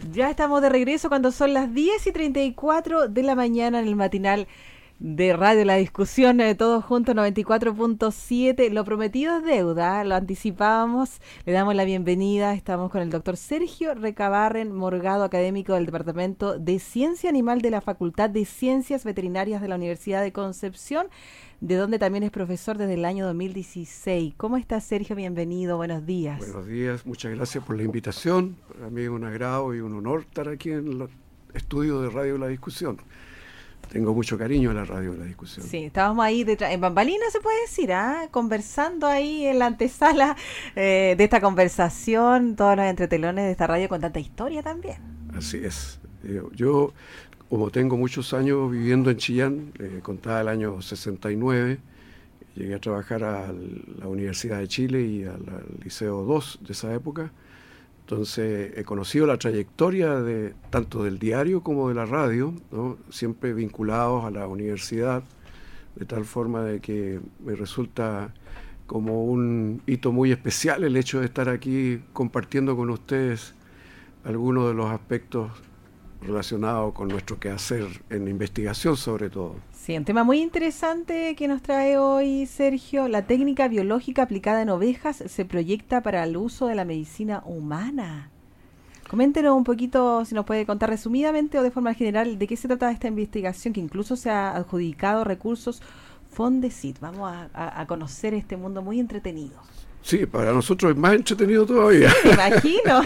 Ya estamos de regreso cuando son las 10:34 de la mañana en el matinal de Radio La Discusión, todos juntos 94.7. Lo prometido es deuda, lo anticipábamos. Le damos la bienvenida. Estamos con el doctor Sergio Recabarren Morgado, académico del Departamento de Ciencia Animal de la Facultad de Ciencias Veterinarias de la Universidad de Concepción, de donde también es profesor desde el año 2016. ¿Cómo está, Sergio? Bienvenido, buenos días. Buenos días, muchas gracias por la invitación. Para mí es un agrado y un honor estar aquí en los estudios de Radio La Discusión. Tengo mucho cariño a la Radio La Discusión. Sí, estábamos ahí en bambalinas, se puede decir, conversando ahí en la antesala de esta conversación, todos los entretelones de esta radio con tanta historia también. Así es. Yo como tengo muchos años viviendo en Chillán, contaba el año 69, llegué a trabajar a la Universidad de Chile y al Liceo 2 de esa época. Entonces he conocido la trayectoria tanto del diario como de la radio, ¿no? Siempre vinculados a la universidad, de tal forma de que me resulta como un hito muy especial el hecho de estar aquí compartiendo con ustedes algunos de los aspectos relacionado con nuestro quehacer en investigación sobre todo. Sí, un tema muy interesante que nos trae hoy Sergio. La técnica biológica aplicada en ovejas se proyecta para el uso de la medicina humana. Coméntenos un poquito, si nos puede contar resumidamente o de forma general, de qué se trata esta investigación que incluso se ha adjudicado recursos Fondesit. Vamos a conocer este mundo muy entretenido. Sí, para nosotros es más entretenido todavía. Me imagino.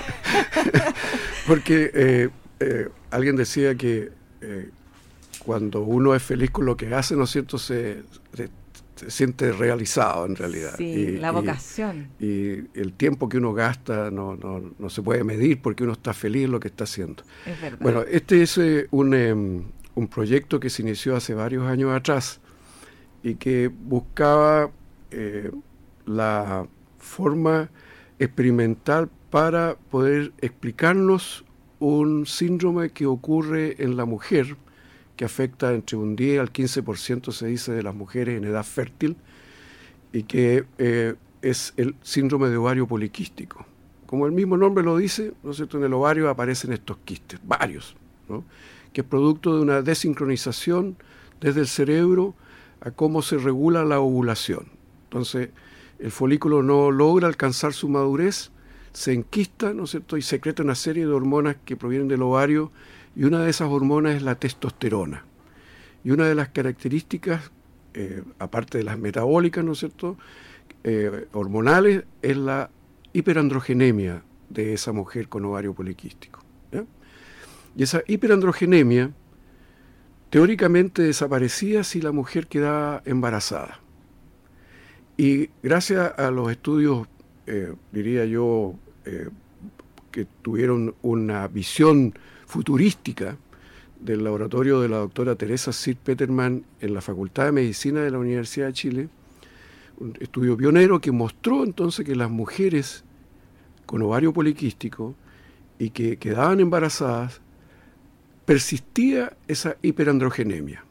Porque alguien decía que cuando uno es feliz con lo que hace, ¿no es cierto?, se siente realizado en realidad. Sí, la vocación. Y el tiempo que uno gasta no se puede medir porque uno está feliz en lo que está haciendo. Es verdad. Bueno, este es un proyecto que se inició hace varios años atrás y que buscaba la forma experimental para poder explicarnos un síndrome que ocurre en la mujer, que afecta entre un 10 al 15%, se dice, de las mujeres en edad fértil, y que es el síndrome de ovario poliquístico. Como el mismo nombre lo dice, ¿no es cierto?, en el ovario aparecen estos quistes, varios, ¿no?, que es producto de una desincronización desde el cerebro a cómo se regula la ovulación. Entonces, el folículo no logra alcanzar su madurez, se enquista, ¿no es cierto?, y secreta una serie de hormonas que provienen del ovario, y una de esas hormonas es la testosterona. Y una de las características, aparte de las metabólicas, ¿no es cierto?, hormonales, es la hiperandrogenemia de esa mujer con ovario poliquístico, ¿ya? Y esa hiperandrogenemia teóricamente desaparecía si la mujer quedaba embarazada. Y gracias a los estudios, diría yo, que tuvieron una visión futurística del laboratorio de la doctora Teresa Sir Peterman en la Facultad de Medicina de la Universidad de Chile, un estudio pionero que mostró entonces que las mujeres con ovario poliquístico y que quedaban embarazadas, persistía esa hiperandrogenemia.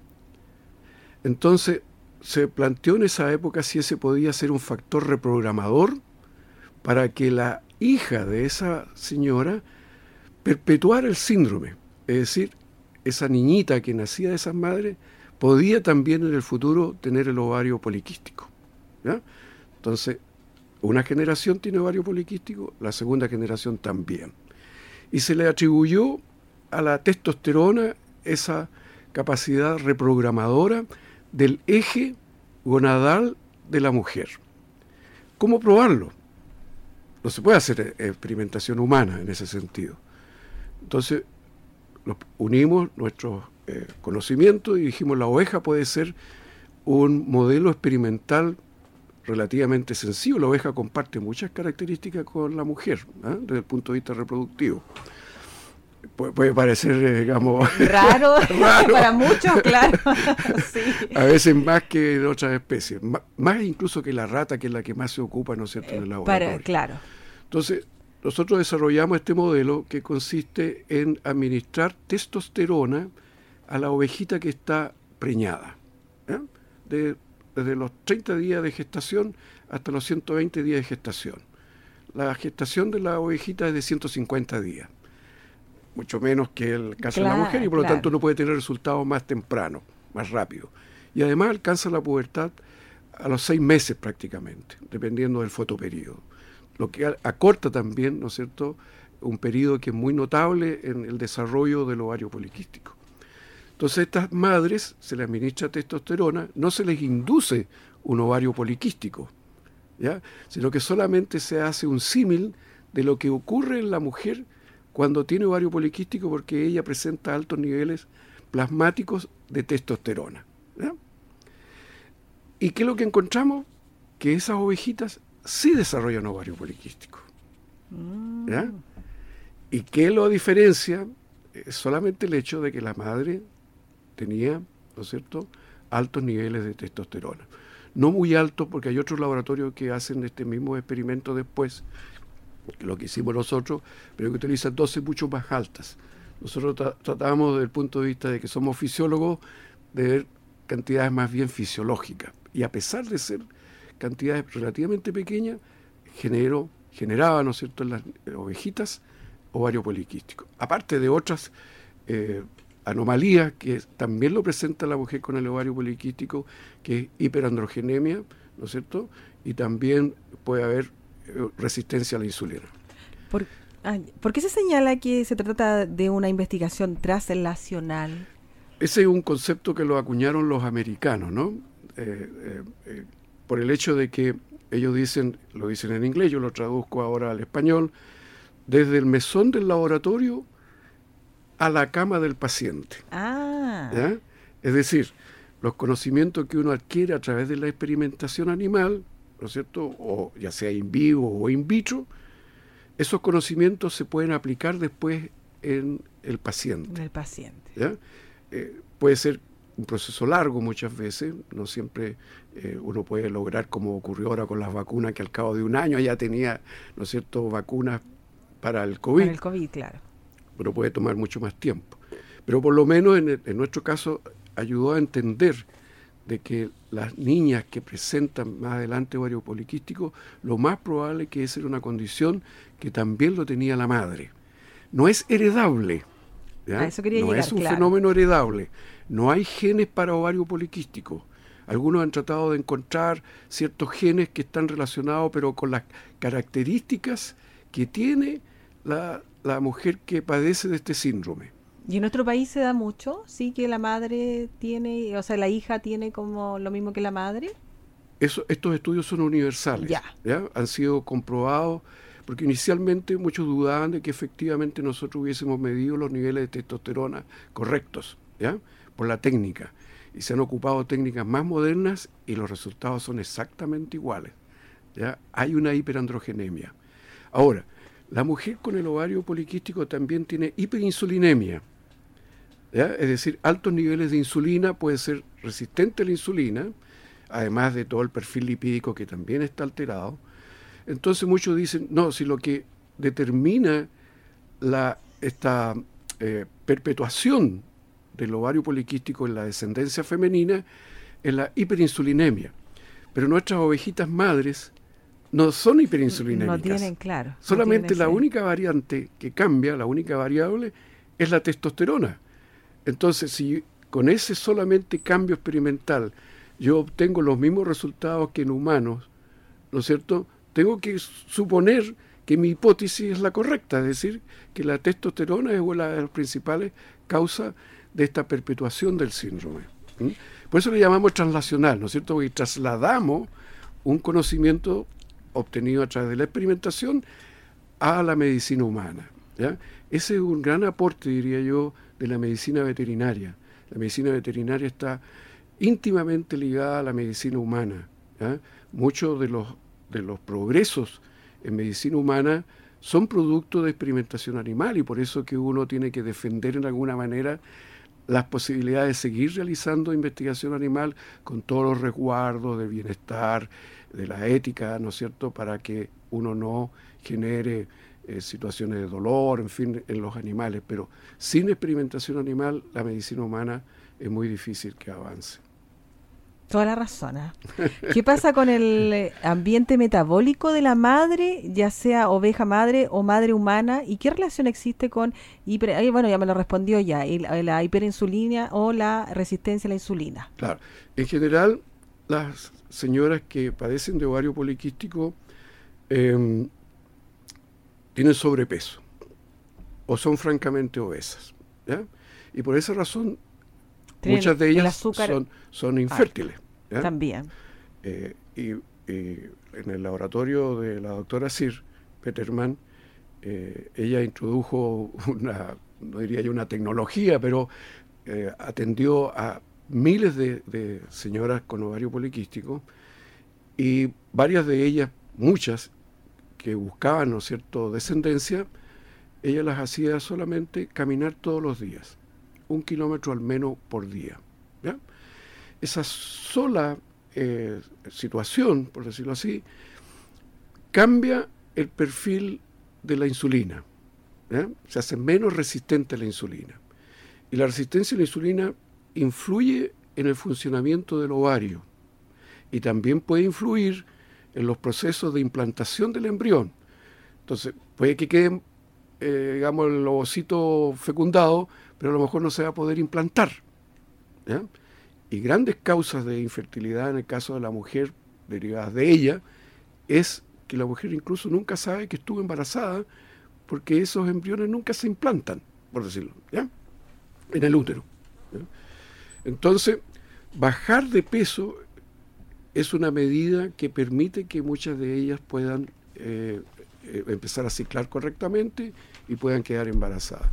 Entonces se planteó en esa época si ese podía ser un factor reprogramador para que la hija de esa señora perpetuara el síndrome. Es decir, esa niñita que nacía de esas madres podía también en el futuro tener el ovario poliquístico, ¿ya? Entonces, una generación tiene ovario poliquístico, la segunda generación también. Y se le atribuyó a la testosterona esa capacidad reprogramadora del eje gonadal de la mujer. ¿Cómo probarlo? No se puede hacer experimentación humana en ese sentido. Entonces, unimos nuestros conocimientos y dijimos, la oveja puede ser un modelo experimental relativamente sencillo. La oveja comparte muchas características con la mujer, desde el punto de vista reproductivo. Puede parecer, digamos, raro para muchos, claro. Sí. A veces más que en otras especies, más incluso que la rata, que es la que más se ocupa, ¿no es cierto?, en el laboratorio. Claro. Entonces, nosotros desarrollamos este modelo que consiste en administrar testosterona a la ovejita que está preñada, ¿eh? Desde los 30 días de gestación hasta los 120 días de gestación. La gestación de la ovejita es de 150 días. mucho menos que el caso de la mujer, y por lo tanto uno puede tener resultados más temprano, más rápido. Y además alcanza la pubertad a los 6 meses prácticamente, dependiendo del fotoperíodo. Lo que acorta también, ¿no es cierto?, un periodo que es muy notable en el desarrollo del ovario poliquístico. Entonces a estas madres se les administra testosterona, no se les induce un ovario poliquístico, ¿ya?, sino que solamente se hace un símil de lo que ocurre en la mujer cuando tiene ovario poliquístico, porque ella presenta altos niveles plasmáticos de testosterona, ¿ya? ¿Y qué es lo que encontramos? Que esas ovejitas sí desarrollan ovario poliquístico, ¿ya? ¿Y qué lo diferencia? Es solamente el hecho de que la madre tenía, ¿no es cierto?, altos niveles de testosterona. No muy altos, porque hay otros laboratorios que hacen este mismo experimento después, lo que hicimos nosotros, pero que utilizan dosis mucho más altas. Nosotros tratamos desde el punto de vista de que somos fisiólogos de ver cantidades más bien fisiológicas. Y a pesar de ser cantidades relativamente pequeñas, generaba, ¿no es cierto?, en las ovejitas ovario poliquístico. Aparte de otras anomalías que también lo presenta la mujer con el ovario poliquístico, que es hiperandrogenemia, ¿no es cierto?, y también puede haber resistencia a la insulina. ¿Por qué se señala que se trata de una investigación translacional? Ese es un concepto que lo acuñaron los americanos, ¿no? Por el hecho de que ellos lo dicen en inglés, yo lo traduzco ahora al español, desde el mesón del laboratorio a la cama del paciente. ¿Ya? Es decir, los conocimientos que uno adquiere a través de la experimentación animal, ¿no es cierto?, o ya sea in vivo o in vitro, esos conocimientos se pueden aplicar después en el paciente. En el paciente. ¿Ya? Puede ser un proceso largo muchas veces, no siempre uno puede lograr, como ocurrió ahora con las vacunas, que al cabo de un año ya tenía, ¿no es cierto?, vacunas para el COVID. Para el COVID, claro. Pero puede tomar mucho más tiempo. Pero por lo menos en nuestro caso ayudó a entender de que las niñas que presentan más adelante ovario poliquístico, lo más probable es que esa era una condición que también lo tenía la madre. No es heredable, ¿ya? Eso quería no llegar, es un claro. fenómeno heredable. No hay genes para ovario poliquístico. Algunos han tratado de encontrar ciertos genes que están relacionados, pero con las características que tiene la mujer que padece de este síndrome. ¿Y en nuestro país se da mucho? ¿Sí que la madre tiene, o sea, la hija tiene como lo mismo que la madre? Estos estudios son universales. ¿Ya? Han sido comprobados, porque inicialmente muchos dudaban de que efectivamente nosotros hubiésemos medido los niveles de testosterona correctos, ¿ya?, por la técnica. Y se han ocupado técnicas más modernas y los resultados son exactamente iguales, ¿ya? Hay una hiperandrogenemia. Ahora, la mujer con el ovario poliquístico también tiene hiperinsulinemia, ¿ya? Es decir, altos niveles de insulina, puede ser resistente a la insulina, además de todo el perfil lipídico que también está alterado. Entonces muchos dicen, no, si lo que determina esta perpetuación del ovario poliquístico en la descendencia femenina es la hiperinsulinemia. Pero nuestras ovejitas madres no son hiperinsulinémicas. No tienen, claro. Solamente no la única variante que cambia, la única variable, es la testosterona. Entonces, si con ese solamente cambio experimental yo obtengo los mismos resultados que en humanos, ¿no es cierto?, tengo que suponer que mi hipótesis es la correcta, es decir, que la testosterona es una de las principales causas de esta perpetuación del síndrome. Por eso le llamamos translacional, ¿no es cierto?, porque trasladamos un conocimiento obtenido a través de la experimentación a la medicina humana, ¿ya? Ese es un gran aporte, diría yo, de la medicina veterinaria. La medicina veterinaria está íntimamente ligada a la medicina humana, ¿ya? Muchos de los progresos en medicina humana son producto de experimentación animal, y por eso que uno tiene que defender en alguna manera las posibilidades de seguir realizando investigación animal con todos los resguardos del bienestar, de la ética, ¿no es cierto?, para que uno no genere situaciones de dolor, en fin, en los animales. Pero sin experimentación animal, la medicina humana es muy difícil que avance. Toda la razón. ¿Qué pasa con el ambiente metabólico de la madre, ya sea oveja madre o madre humana? ¿Y qué relación existe con bueno, ya me lo respondió ya, la hiperinsulina o la resistencia a la insulina? Claro. En general, las señoras que padecen de ovario poliquístico tienen sobrepeso o son francamente obesas, ¿ya? Y por esa razón muchas de ellas son infértiles. ¿Ya? También. Y en el laboratorio de la doctora Sir Peterman, ella introdujo no diría yo una tecnología, pero atendió a miles de señoras con ovario poliquístico, y varias de ellas, muchas, que buscaban, ¿no es cierto?, descendencia, ella las hacía solamente caminar todos los días, 1 kilómetro al menos por día. ¿Ya? Esa sola situación, por decirlo así, cambia el perfil de la insulina. ¿Ya? Se hace menos resistente a la insulina. Y la resistencia a la insulina influye en el funcionamiento del ovario y también puede influir en los procesos de implantación del embrión. Entonces, puede que quede, digamos, el ovocito fecundado, pero a lo mejor no se va a poder implantar. ¿Ya? Y grandes causas de infertilidad en el caso de la mujer, derivadas de ella, es que la mujer incluso nunca sabe que estuvo embarazada, porque esos embriones nunca se implantan, por decirlo, ¿ya?, en el útero. ¿Ya? Entonces, bajar de peso es una medida que permite que muchas de ellas puedan empezar a ciclar correctamente y puedan quedar embarazadas.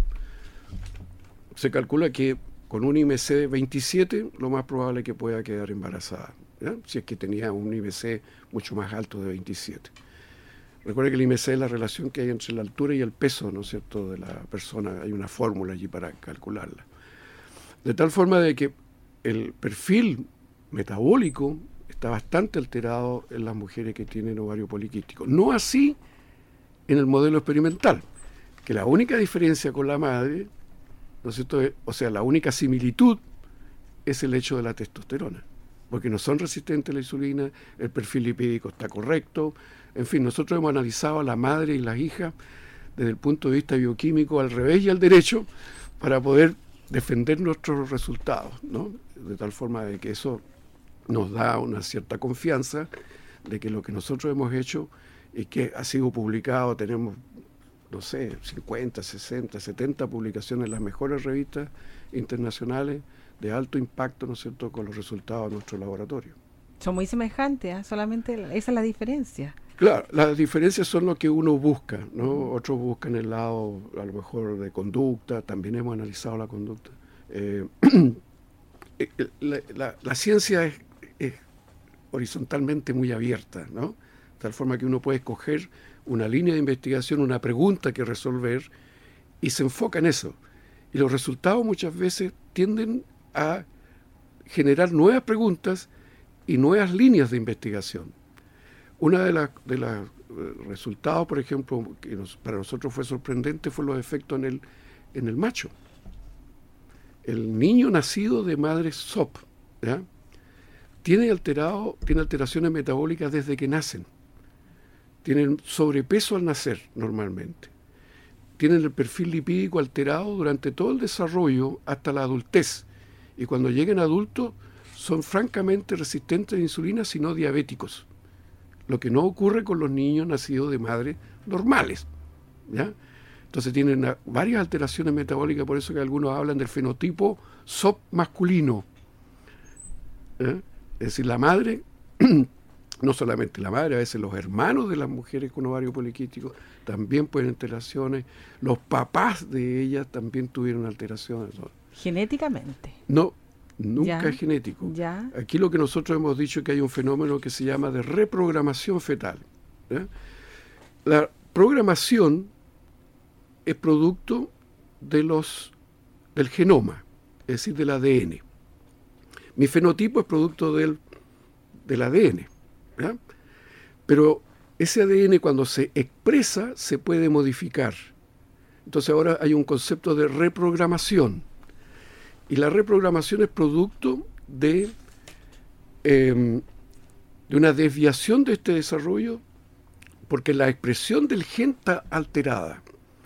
Se calcula que con un IMC de 27, lo más probable es que pueda quedar embarazada, ¿ya?, si es que tenía un IMC mucho más alto de 27. Recuerda que el IMC es la relación que hay entre la altura y el peso, ¿no es cierto?, de la persona. Hay una fórmula allí para calcularla. De tal forma de que el perfil metabólico está bastante alterado en las mujeres que tienen ovario poliquístico. No así en el modelo experimental, que la única diferencia con la madre, ¿no es cierto?, o sea, la única similitud es el hecho de la testosterona, porque no son resistentes a la insulina, el perfil lipídico está correcto. En fin, nosotros hemos analizado a la madre y las hijas desde el punto de vista bioquímico al revés y al derecho para poder defender nuestros resultados, ¿no? De tal forma de que eso nos da una cierta confianza de que lo que nosotros hemos hecho y que ha sido publicado, tenemos, no sé, 50, 60, 70 publicaciones en las mejores revistas internacionales de alto impacto, ¿no es cierto?, con los resultados de nuestro laboratorio. Son muy semejantes, ¿eh? Solamente esa es la diferencia. Claro, las diferencias son lo que uno busca, ¿no? Otros buscan el lado, a lo mejor, de conducta. También hemos analizado la conducta. La ciencia es horizontalmente muy abierta, ¿no? De tal forma que uno puede escoger una línea de investigación, una pregunta que resolver, y se enfoca en eso. Y los resultados muchas veces tienden a generar nuevas preguntas y nuevas líneas de investigación. Una de los resultados, por ejemplo, que para nosotros fue sorprendente, fue los efectos en el macho. El niño nacido de madre SOP, ¿ya?, tiene alteraciones metabólicas desde que nacen. Tienen sobrepeso al nacer normalmente. Tienen el perfil lipídico alterado durante todo el desarrollo hasta la adultez. Y cuando lleguen adultos son francamente resistentes a la insulina, sino diabéticos. Lo que no ocurre con los niños nacidos de madres normales, ¿ya? Entonces tienen varias alteraciones metabólicas, por eso que algunos hablan del fenotipo SOP masculino. ¿Ya? Es decir, la madre, no solamente la madre, a veces los hermanos de las mujeres con ovario poliquístico también pueden alteraciones, los papás de ellas también tuvieron alteraciones. ¿Genéticamente? No, nunca es genético. ¿Ya? Aquí lo que nosotros hemos dicho es que hay un fenómeno que se llama de reprogramación fetal. ¿Ya? La programación es producto del genoma, es decir, del ADN. Mi fenotipo es producto del ADN, ¿ya? Pero ese ADN, cuando se expresa, se puede modificar. Entonces ahora hay un concepto de reprogramación. Y la reprogramación es producto de de una desviación de este desarrollo, porque la expresión del gen está alterada.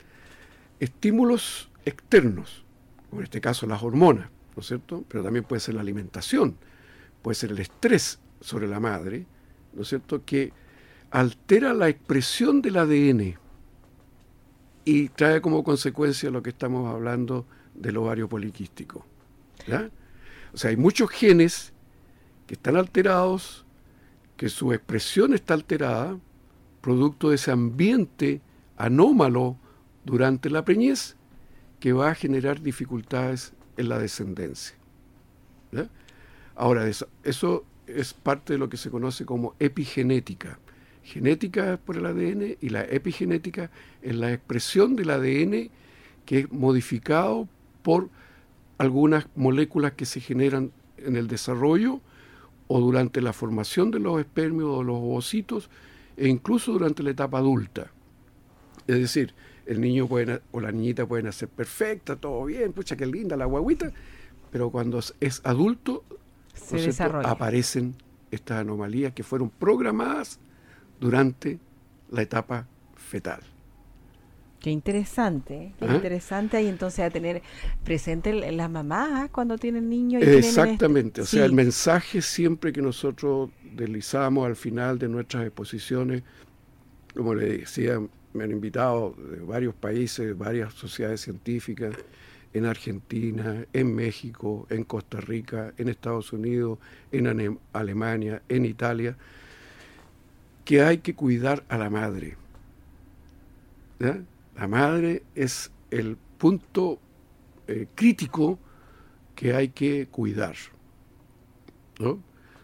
Estímulos externos, como en este caso las hormonas, ¿no es cierto? Pero también puede ser la alimentación, puede ser el estrés sobre la madre, ¿no es cierto?, que altera la expresión del ADN y trae como consecuencia lo que estamos hablando del ovario poliquístico, ¿ya? O sea, hay muchos genes que están alterados, que su expresión está alterada, producto de ese ambiente anómalo durante la preñez, que va a generar dificultades en la descendencia, ¿ya? Ahora, eso es parte de lo que se conoce como epigenética. Genética es por el ADN y la epigenética es la expresión del ADN que es modificado por algunas moléculas que se generan en el desarrollo o durante la formación de los espermios o los ovocitos e incluso durante la etapa adulta. Es decir, el niño o la niñita pueden nacer perfecta, todo bien, pucha, qué linda la guaguita, pero cuando es adulto aparecen estas anomalías que fueron programadas durante la etapa fetal. Qué interesante, qué interesante ahí entonces a tener presente las mamás cuando tienen niños. Exactamente, o sea, el mensaje siempre que nosotros deslizamos al final de nuestras exposiciones, como le decía, me han invitado de varios países, varias sociedades científicas, en Argentina, en México, en Costa Rica, en Estados Unidos, en Alemania, en Italia, que hay que cuidar a la madre, ¿ya? La madre es el punto crítico que hay que cuidar, ¿no?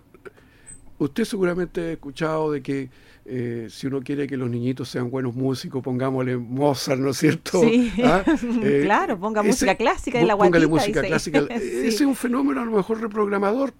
Usted seguramente ha escuchado de que si uno quiere que los niñitos sean buenos músicos, pongámosle Mozart, ¿no es cierto? Sí, claro, ponga música clásica de la guatita. Póngale música clásica. Sí. Ese es un fenómeno a lo mejor reprogramador.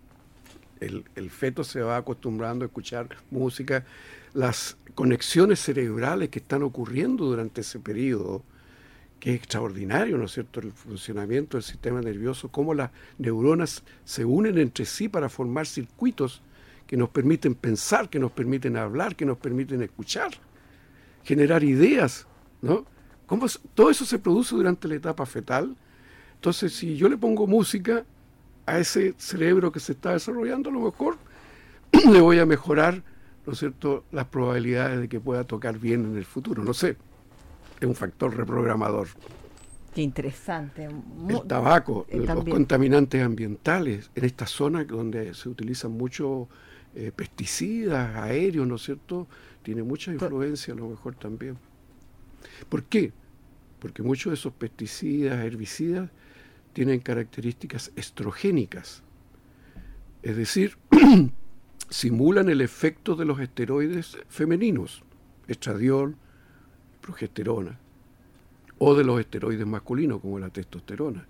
El feto se va acostumbrando a escuchar música. Las conexiones cerebrales que están ocurriendo durante ese periodo, que es extraordinario, ¿no es cierto?, el funcionamiento del sistema nervioso, cómo las neuronas se unen entre sí para formar circuitos que nos permiten pensar, que nos permiten hablar, que nos permiten escuchar, generar ideas, ¿no? ¿Cómo todo eso se produce durante la etapa fetal? Entonces, si yo le pongo música a ese cerebro que se está desarrollando, a lo mejor le voy a mejorar, ¿no es cierto?, las probabilidades de que pueda tocar bien en el futuro. No sé, es un factor reprogramador. Qué interesante. El tabaco, los contaminantes ambientales, en esta zona donde se utilizan muchos pesticidas aéreos, ¿no es cierto?, tiene mucha influencia a lo mejor también. ¿Por qué? Porque muchos de esos pesticidas, herbicidas, tienen características estrogénicas. Es decir, simulan el efecto de los esteroides femeninos, estradiol, progesterona, o de los esteroides masculinos, como la testosterona.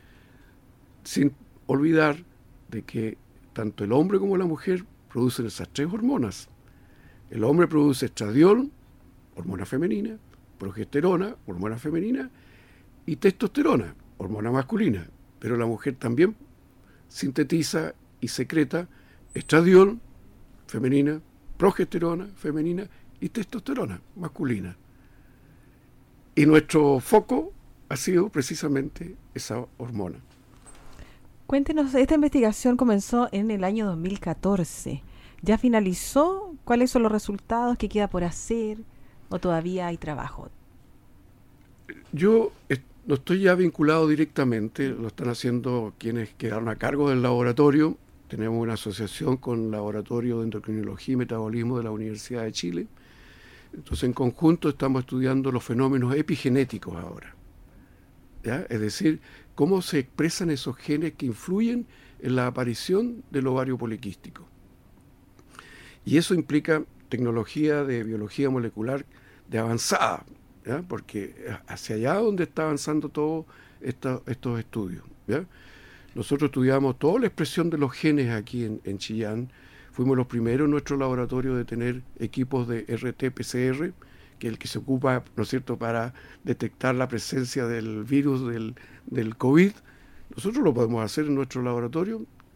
Sin olvidar de que tanto el hombre como la mujer producen esas tres hormonas. El hombre produce estradiol, hormona femenina, progesterona, hormona femenina, y testosterona, hormona masculina. Pero la mujer también sintetiza y secreta estradiol, femenina, progesterona, femenina, y testosterona, masculina. Y nuestro foco ha sido precisamente esa hormona. Cuéntenos, esta investigación comenzó en el año 2014. ¿Ya finalizó? ¿Cuáles son los resultados? ¿Qué queda por hacer? ¿O todavía hay trabajo? Yo no estoy ya vinculado directamente, lo están haciendo quienes quedaron a cargo del laboratorio. Tenemos una asociación con el Laboratorio de Endocrinología y Metabolismo de la Universidad de Chile. Entonces, en conjunto estamos estudiando los fenómenos epigenéticos ahora, ¿ya? Es decir, cómo se expresan esos genes que influyen en la aparición del ovario poliquístico. Y eso implica tecnología de biología molecular de avanzada, ¿ya? Porque hacia allá donde está avanzando todos estos estudios, ¿ya? Nosotros estudiamos toda la expresión de los genes aquí en Chillán. Fuimos los primeros en nuestro laboratorio de tener equipos de RT-PCR, que es el que se ocupa, ¿no es cierto?, para detectar la presencia del virus del COVID. Nosotros lo podemos hacer en nuestro laboratorio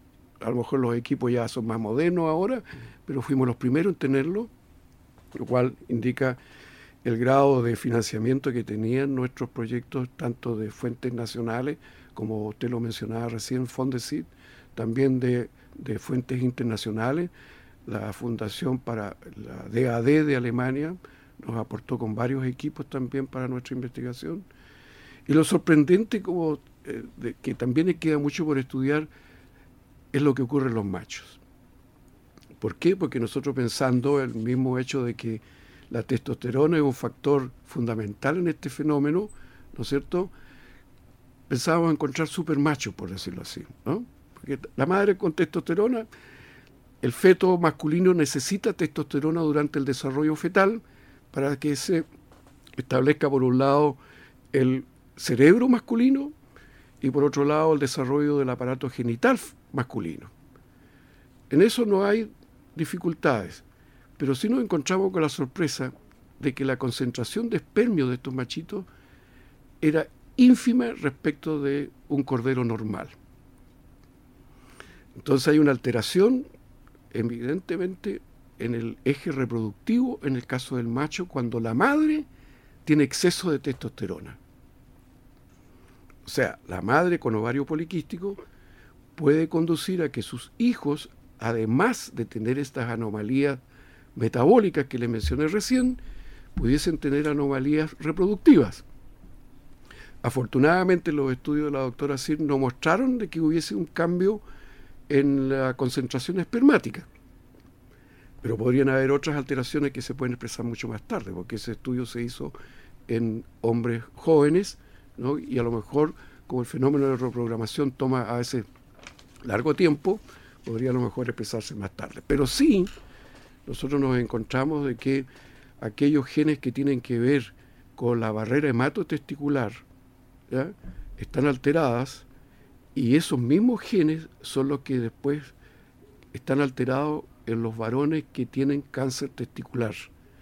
A lo mejor los equipos ya son más modernos ahora, pero fuimos los primeros en tenerlo, lo cual indica el grado de financiamiento que tenían nuestros proyectos, tanto de fuentes nacionales, como usted lo mencionaba recién, Fondesit, también de fuentes internacionales. La Fundación para la DAD de Alemania nos aportó con varios equipos también para nuestra investigación. Y lo sorprendente, que también queda mucho por estudiar, es lo que ocurre en los machos. ¿Por qué? Porque nosotros, pensando el mismo hecho de que la testosterona es un factor fundamental en este fenómeno, ¿no es cierto?, pensábamos encontrar supermachos, por decirlo así, ¿no? Porque la madre con testosterona, el feto masculino necesita testosterona durante el desarrollo fetal para que se establezca, por un lado, el cerebro masculino y por otro lado el desarrollo del aparato genital masculino. En eso no hay dificultades, pero sí nos encontramos con la sorpresa de que la concentración de espermio de estos machitos era ínfima respecto de un cordero normal. Entonces hay una alteración evidentemente en el eje reproductivo en el caso del macho cuando la madre tiene exceso de testosterona. O sea, la madre con ovario poliquístico puede conducir a que sus hijos, además de tener estas anomalías metabólicas que les mencioné recién, pudiesen tener anomalías reproductivas. Afortunadamente los estudios de la doctora Sir no mostraron de que hubiese un cambio en la concentración espermática, pero podrían haber otras alteraciones que se pueden expresar mucho más tarde, porque ese estudio se hizo en hombres jóvenes, ¿no? Y a lo mejor, como el fenómeno de reprogramación toma a veces largo tiempo, podría a lo mejor expresarse más tarde. Pero sí, nosotros nos encontramos de que aquellos genes que tienen que ver con la barrera hematotesticular, ¿ya?, están alteradas, y esos mismos genes son los que después están alterados en los varones que tienen cáncer testicular.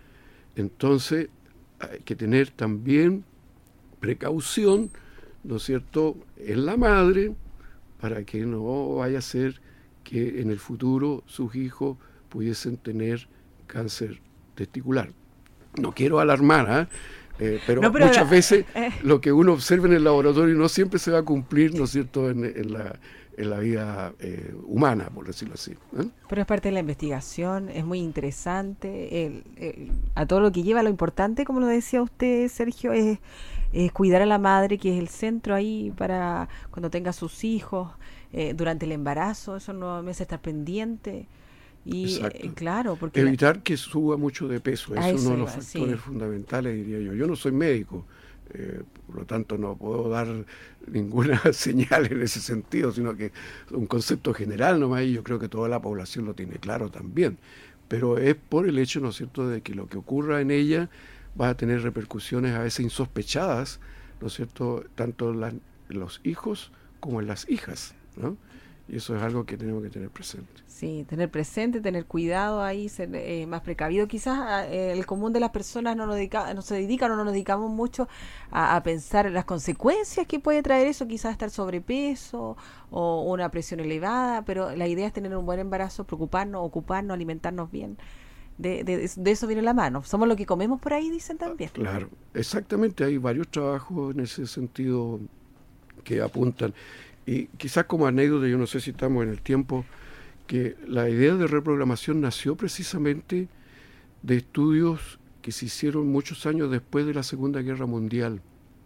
Entonces hay que tener también precaución, ¿no es cierto?, en la madre, para que no vaya a ser que en el futuro sus hijos pudiesen tener cáncer testicular. No quiero alarmar, pero muchas veces lo que uno observa en el laboratorio no siempre se va a cumplir, ¿no es cierto?, en la vida humana, por decirlo así. Pero es parte de la investigación, es muy interesante. A todo lo que lleva, lo importante, como lo decía usted, Sergio, es cuidar a la madre, que es el centro ahí para cuando tenga sus hijos, durante el embarazo, esos 9 meses estar pendiente. Y claro, porque evitar que suba mucho de peso, es uno de los factores fundamentales, diría yo. Yo no soy médico, por lo tanto no puedo dar ninguna señal en ese sentido, sino que un concepto general nomás, y yo creo que toda la población lo tiene claro también. Pero es por el hecho, ¿no es cierto?, de que lo que ocurra en ella va a tener repercusiones a veces insospechadas, ¿no es cierto?, tanto en los hijos como en las hijas, ¿no? Y eso es algo que tenemos que tener presente. Sí, tener presente, tener cuidado ahí, ser más precavido. Quizás el común de las personas no nos dedicamos mucho a pensar las consecuencias que puede traer eso, quizás estar sobrepeso o una presión elevada, pero la idea es tener un buen embarazo, preocuparnos, ocuparnos, alimentarnos bien. De eso viene la mano. Somos lo que comemos por ahí, dicen también. Claro, exactamente. Hay varios trabajos en ese sentido que apuntan. Y quizás como anécdota, yo no sé si estamos en el tiempo, que la idea de reprogramación nació precisamente de estudios que se hicieron muchos años después de la Segunda Guerra Mundial.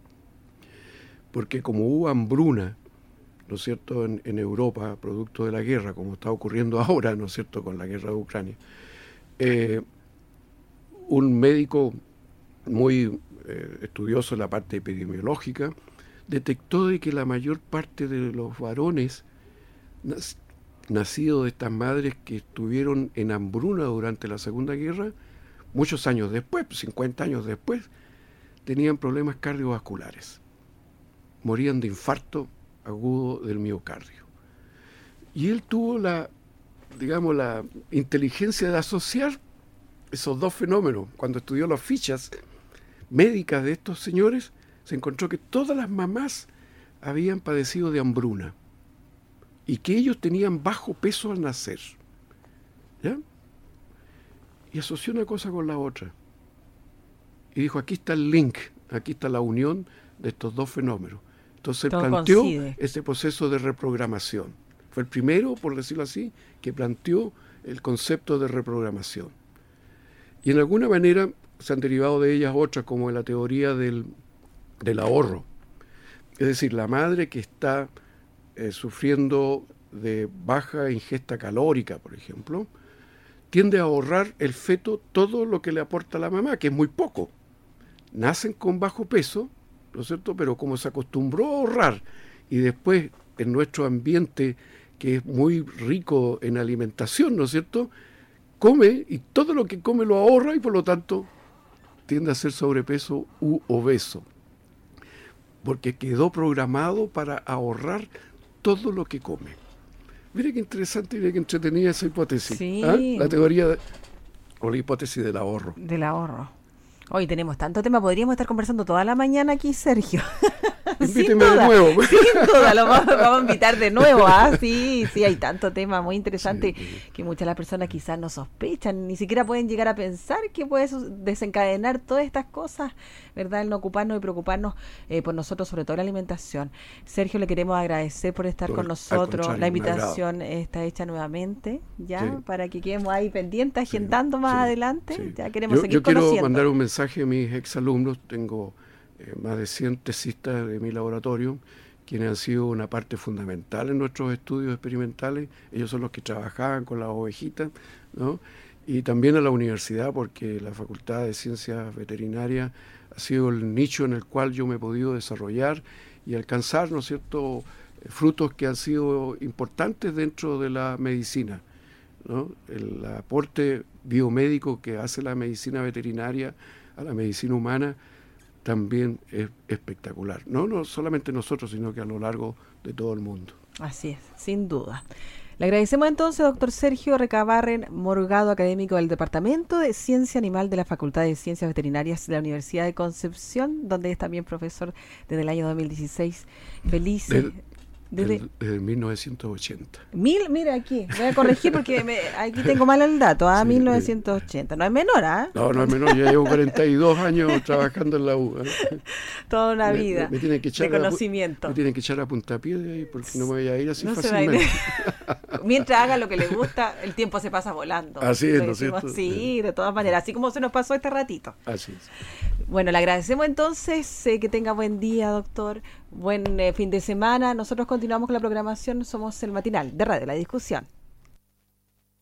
Porque como hubo hambruna, ¿no es cierto?, en Europa, producto de la guerra, como está ocurriendo ahora, ¿no es cierto?, con la guerra de Ucrania, un médico muy estudioso en la parte epidemiológica detectó de que la mayor parte de los varones nacidos de estas madres que estuvieron en hambruna durante la Segunda Guerra, muchos años después, 50 años después, tenían problemas cardiovasculares. Morían de infarto agudo del miocardio. Y él tuvo la inteligencia de asociar esos dos fenómenos. Cuando estudió las fichas médicas de estos señores, se encontró que todas las mamás habían padecido de hambruna. y que ellos tenían bajo peso al nacer. ¿Ya? Y asoció una cosa con la otra. Y dijo, aquí está el link, aquí está la unión de estos dos fenómenos. Entonces él planteó ese proceso de reprogramación. Fue el primero, por decirlo así, que planteó el concepto de reprogramación. Y en alguna manera se han derivado de ellas otras, como la teoría del ahorro. Es decir, la madre que está sufriendo de baja ingesta calórica, por ejemplo, tiende a ahorrar el feto todo lo que le aporta la mamá, que es muy poco. Nacen con bajo peso, ¿no es cierto? Pero como se acostumbró a ahorrar y después en nuestro ambiente, que es muy rico en alimentación, ¿no es cierto?, come y todo lo que come lo ahorra y por lo tanto tiende a ser sobrepeso u obeso, porque quedó programado para ahorrar todo lo que come. Mire qué interesante y mire qué entretenida esa hipótesis. Sí. ¿Ah? La teoría o la hipótesis del ahorro. Del ahorro. Hoy tenemos tanto tema, podríamos estar conversando toda la mañana aquí, Sergio. Invíteme de nuevo. Sin duda, lo vamos a invitar de nuevo. Sí, hay tanto tema muy interesante que muchas de las personas quizás no sospechan, ni siquiera pueden llegar a pensar que puede desencadenar todas estas cosas, ¿verdad? El no ocuparnos y preocuparnos por nosotros, sobre todo la alimentación. Sergio, le queremos agradecer por estar con nosotros. La invitación está hecha nuevamente, ya, para que quedemos ahí pendientes, agendando más adelante. Ya queremos seguir conociendo. Yo quiero mandar un mensaje a mis exalumnos. Tengo más de 100 tesistas de mi laboratorio, quienes han sido una parte fundamental en nuestros estudios experimentales. Ellos son los que trabajaban con las ovejitas, ¿no? Y también a la universidad, porque la Facultad de Ciencias Veterinarias ha sido el nicho en el cual yo me he podido desarrollar y alcanzar, ¿no es cierto?, frutos que han sido importantes dentro de la medicina, ¿no? El aporte biomédico que hace la medicina veterinaria a la medicina humana también es espectacular. No solamente nosotros, sino que a lo largo de todo el mundo. Así es, sin duda. Le agradecemos entonces, doctor Sergio Recabarren Morgado, académico del Departamento de Ciencia Animal de la Facultad de Ciencias Veterinarias de la Universidad de Concepción, donde es también profesor desde el año 2016. Feliz. Desde 1980. Mira aquí, voy a corregir porque aquí tengo mal el dato, 1980. No es menor, ¿ah? No es menor, yo llevo 42 años trabajando en la U. Toda una vida me tienen que echar de conocimiento. Me tienen que echar a puntapié de ahí porque no me voy a ir así no fácilmente. Mientras haga lo que le gusta, el tiempo se pasa volando. Así es, ¿no es cierto? Sí, de todas maneras, así como se nos pasó este ratito. Así es. Bueno, le agradecemos entonces, que tenga buen día, doctor, buen fin de semana. Nosotros continuamos con la programación, somos el matinal de Radio La Discusión.